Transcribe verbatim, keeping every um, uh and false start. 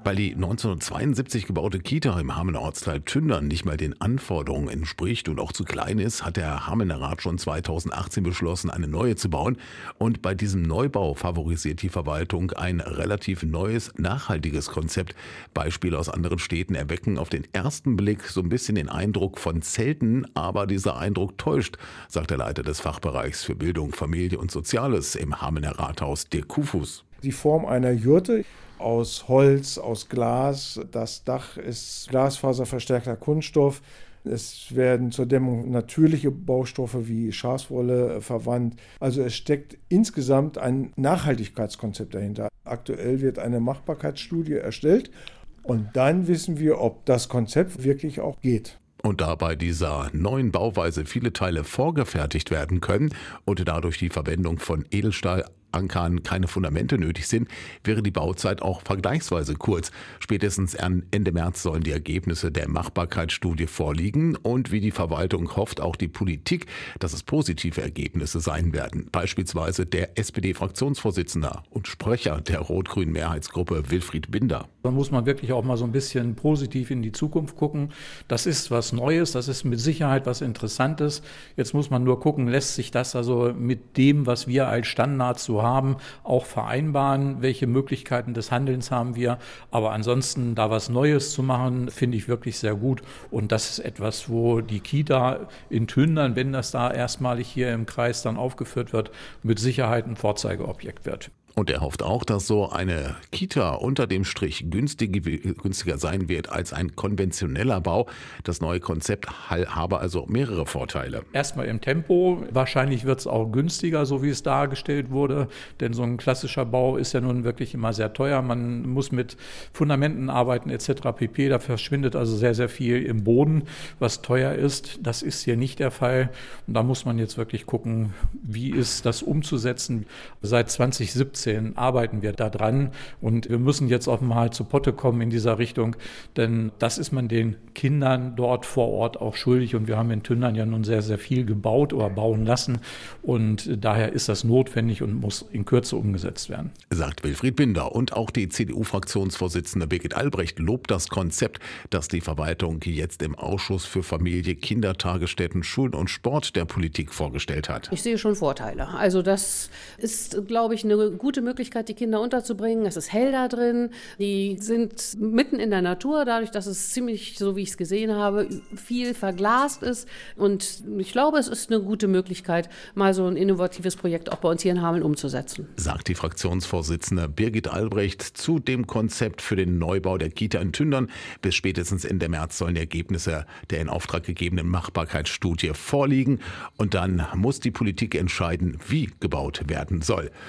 Weil die neunzehnhundertzweiundsiebzig gebaute Kita im Hamelner Ortsteil Tündern nicht mal den Anforderungen entspricht und auch zu klein ist, hat der Hamelner Rat schon zweitausendachtzehn beschlossen, eine neue zu bauen. Und bei diesem Neubau favorisiert die Verwaltung ein relativ neues, nachhaltiges Konzept. Beispiele aus anderen Städten erwecken auf den ersten Blick so ein bisschen den Eindruck von Zelten, aber dieser Eindruck täuscht, sagt der Leiter des Fachbereichs für Bildung, Familie und Soziales im Hamelner Rathaus, Dirk Kufus. Die Form einer Jurte aus Holz, aus Glas. Das Dach ist glasfaserverstärkter Kunststoff. Es werden zur Dämmung natürliche Baustoffe wie Schafswolle verwandt. Also es steckt insgesamt ein Nachhaltigkeitskonzept dahinter. Aktuell wird eine Machbarkeitsstudie erstellt und dann wissen wir, ob das Konzept wirklich auch geht. Und da bei dieser neuen Bauweise viele Teile vorgefertigt werden können und dadurch die Verwendung von Edelstahlankern keine Fundamente nötig sind, wäre die Bauzeit auch vergleichsweise kurz. Spätestens Ende März sollen die Ergebnisse der Machbarkeitsstudie vorliegen und wie die Verwaltung hofft auch die Politik, dass es positive Ergebnisse sein werden. Beispielsweise der S P D-Fraktionsvorsitzender und Sprecher der rot-grünen Mehrheitsgruppe Wilfried Binder. Da muss man wirklich auch mal so ein bisschen positiv in die Zukunft gucken. Das ist was Neues, das ist mit Sicherheit was Interessantes. Jetzt muss man nur gucken, lässt sich das also mit dem, was wir als Standards so haben, auch vereinbaren? Welche Möglichkeiten des Handelns haben wir? Aber ansonsten da was Neues zu machen, finde ich wirklich sehr gut. Und das ist etwas, wo die Kita in Tündern, wenn das da erstmalig hier im Kreis dann aufgeführt wird, mit Sicherheit ein Vorzeigeobjekt wird. Und er hofft auch, dass so eine Kita unter dem Strich günstig, günstiger sein wird als ein konventioneller Bau. Das neue Konzept habe also mehrere Vorteile. Erstmal im Tempo. Wahrscheinlich wird es auch günstiger, so wie es dargestellt wurde. Denn so ein klassischer Bau ist ja nun wirklich immer sehr teuer. Man muss mit Fundamenten arbeiten et cetera pp. Da verschwindet also sehr, sehr viel im Boden, was teuer ist. Das ist hier nicht der Fall. Und da muss man jetzt wirklich gucken, wie ist das umzusetzen. Seit zwanzig siebzehn arbeiten wir da dran und wir müssen jetzt auch mal zu Potte kommen in dieser Richtung, denn das ist man den Kindern dort vor Ort auch schuldig und wir haben in Tündern ja nun sehr, sehr viel gebaut oder bauen lassen und daher ist das notwendig und muss in Kürze umgesetzt werden. Sagt Wilfried Binder und auch die C D U-Fraktionsvorsitzende Birgit Albrecht lobt das Konzept, das die Verwaltung jetzt im Ausschuss für Familie, Kindertagesstätten, Schulen und Sport der Politik vorgestellt hat. Ich sehe schon Vorteile. Also das ist, glaube ich, eine gute Möglichkeit, die Kinder unterzubringen. Es ist hell da drin. Die sind mitten in der Natur, dadurch, dass es ziemlich, so wie ich es gesehen habe, viel verglast ist. Und ich glaube, es ist eine gute Möglichkeit, mal so ein innovatives Projekt auch bei uns hier in Hameln umzusetzen. Sagt die Fraktionsvorsitzende Birgit Albrecht zu dem Konzept für den Neubau der Kita in Tündern. Bis spätestens Ende März sollen die Ergebnisse der in Auftrag gegebenen Machbarkeitsstudie vorliegen. Und dann muss die Politik entscheiden, wie gebaut werden soll.